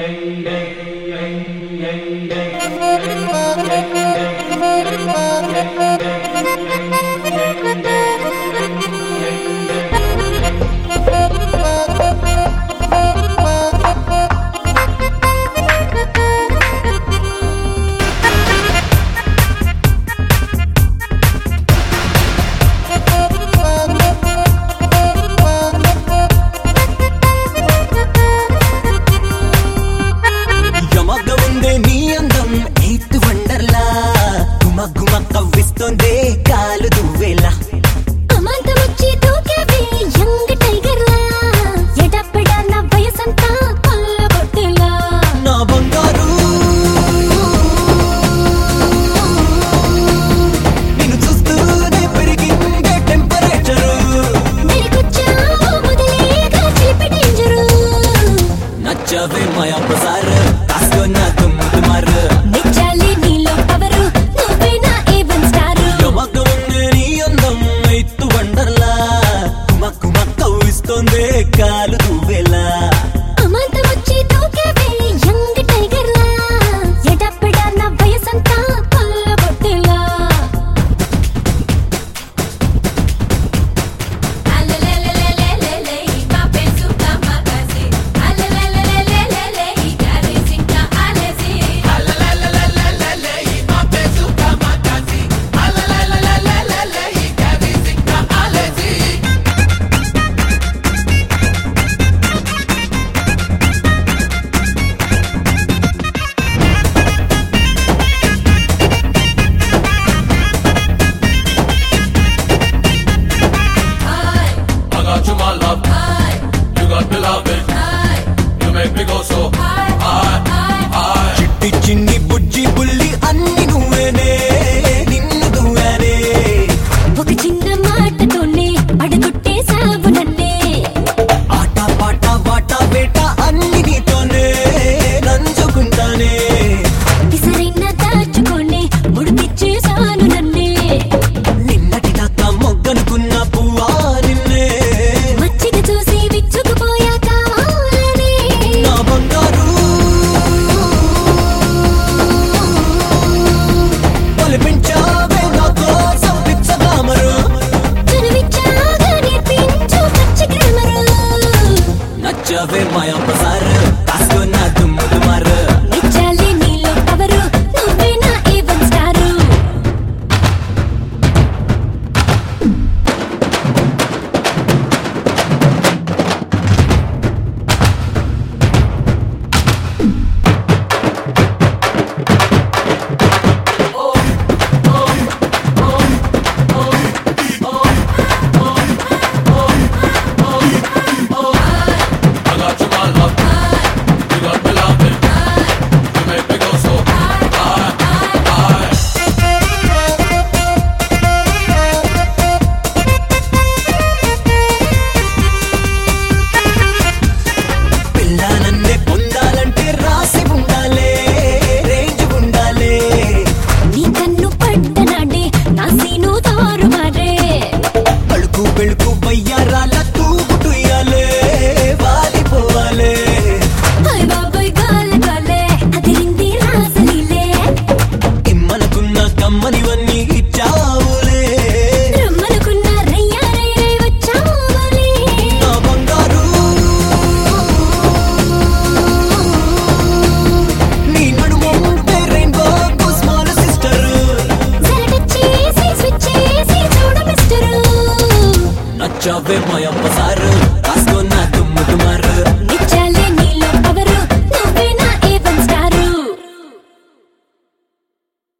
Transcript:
माया प्रसार कास्को ना तुम तुम्हार निचाली नीलो पवरू నువ్వేనా ఏవన్ స్టార్ యమగముందే నీ అందం ఇత్తు వండర్లా కుమక్కు మక్కవిస్తోందే కాలు దువ్వెలా అమాంతం వచ్చి దూకేవే యంగ్ టైగర్ లా ఎడపడా నా వయసంతా కొల్లగొట్టేలా చిన్ని బుజ్జి బుల్లి అన్ని నువ్వేనే నిన్ను దువ్వానే ఒక చిన్న మాటతోనే అడగొట్టేసావు నన్నే ఆట పాట వాట వేట అన్ని నీతోనే నంచుకుంటానే విసరైన దాచుకొని ముడిపిచ్చేసాను నన్నే నిన్నటి దాకా మొగ్గనుకున్న పువ్వా నిన్నే మచ్చిక చూసి విచ్చుకుపోయా కావాలని నా బంగారు ఒలిపించావే నా కోసం పిచ్చగామరు చనువిచ్చాగా నేర్పించు పచ్చి గ్రామరు నచ్చవే మాయా ప్రసార్ కాస్కో నా తుమ్ము తుమారు నిచ్చాలి నీలో పవరు నువ్వేనా ఏవన్ స్టారు పిల్లనన్నే పొందాలంటే రాసి ఉండాలే రేంజ్ ఉండాలే నీ కన్ను పడ్డనాడే నా సీను తారుమారే పలుకు పెళుకు వయ్యారాల తూగుటుయ్యాలే వాలిపోవాలే హాయ్ బాబాయ్ గాలే గాలే అదిరింది రాసలీలే ఇమ్మనుకున్న కమ్మనివన్నీ ఇచ్చావులే రమ్మనుకున్న రయ్యా రై రై వచ్చావులే నా బంగారు నీ నడుము రెయిన్బో స్మాల్ సిస్టర్ జలటచ్చేసి స్విచ్ చేసి చూడు మిస్టరు నచ్చవే మాయా ప్రసార్ కాస్కో నా తుమ్ము తుమారు